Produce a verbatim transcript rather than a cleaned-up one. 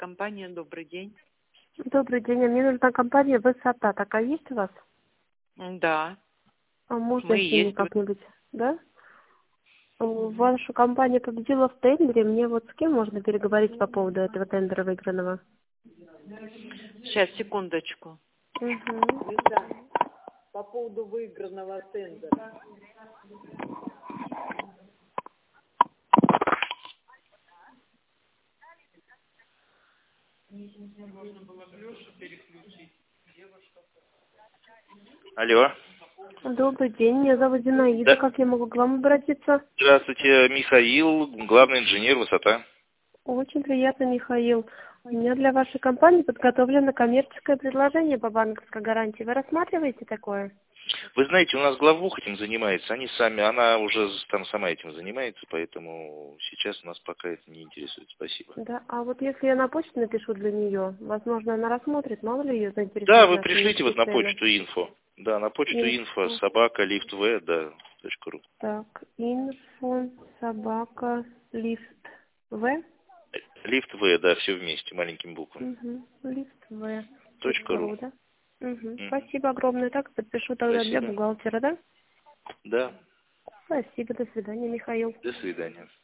Компания «Добрый день». Добрый день, а мне нужна компания «Высота». Такая есть у вас? М, Да, А можно мы с и ними есть. вы- как-нибудь, да? А Ваша компания победила в тендере. Мне вот с кем можно переговорить по поводу этого тендера выигранного? Сейчас, секундочку. Угу. По поводу выигранного тендера. Алло. Добрый день, меня зовут Зинаида. Да. Как я могу к вам обратиться? Здравствуйте, Михаил, главный инженер «Высота». Очень приятно, Михаил. У меня для вашей компании подготовлено коммерческое предложение по банковской гарантии. Вы рассматриваете такое? Вы знаете, у нас главбух этим занимается, они сами, она уже там сама этим занимается, поэтому сейчас нас пока это не интересует. Спасибо. Да, а вот если я на почту напишу для нее, возможно, она рассмотрит, мало ли ее Да, заинтересуют вы наши пришлите вот низкие на цены. почту инфо. Да, на почту инфо Инфо. собака лифтв, да, точка ру. Так, инфо, собака, лифт, в. Лифт В, да, все вместе, маленькими буквами. Угу, лифт, в. Точка Точка ру. ру, да? Угу. Мгм. Спасибо огромное. Так, подпишу тогда для Спасибо. бухгалтера, да? Да, Спасибо, до свидания, Михаил. до свидания.